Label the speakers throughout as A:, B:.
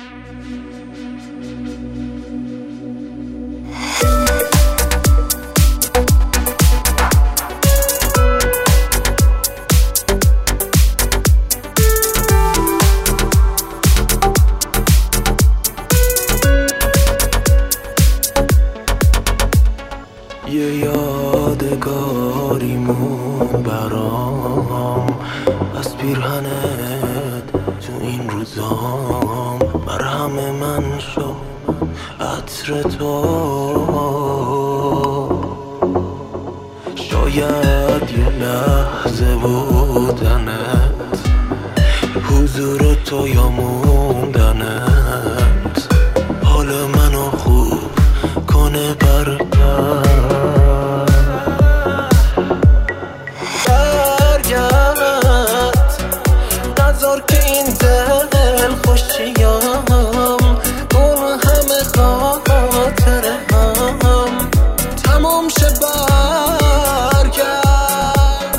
A: یه یادگاریمون برام از پیرهنت تو این روزام، مرهم من شو عطر تو. شاید یه لحظه بودنت، حضور تو یا موندنت، حال منو خوب کنه برگرد. نذار که این دل خوشیم اون همه خاطره هم تمام شه. برگرد.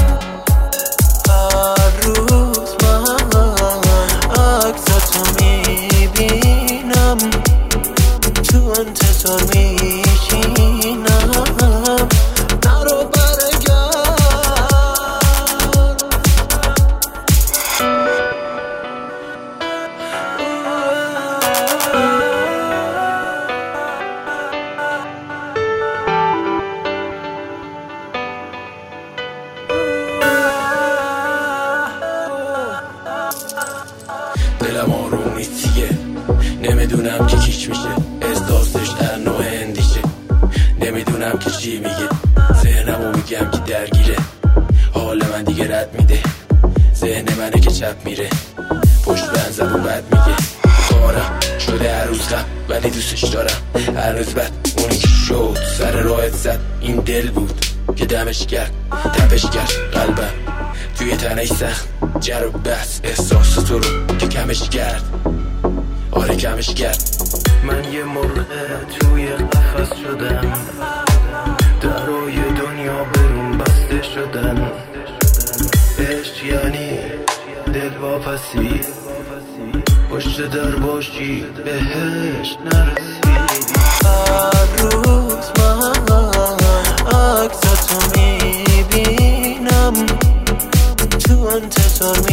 A: هر روز من عکستو میبینم، تو انتظار میشینم، نرو برگرد.
B: دلم آروم نیستیه، نمیدونم که کیش میشه، احساسش در نوع اندیشه، نمیدونم که چی میگه، ذهنمو میگم که درگیره، حال من دیگه رد میده، ذهن منه که چپ میره، پشت بند زبون بد میگه، کارم شده هر روز غم ولی دوستش دارم، هنوز بد اونی که شد سر راهت زد، این دل بود که دمش کرد، تپش کرد قلبم توی تنهی سخت، جر و بس احساس تو رو که کمش کرد، آره کمش کرد.
A: من یه مرغ توی قفس شدم، درای دنیا برون بسته شدن، عشق یعنی دل واپسی، پشت در باشی بهش نرسی. هر روز من عکستو میبینم، تو انتظار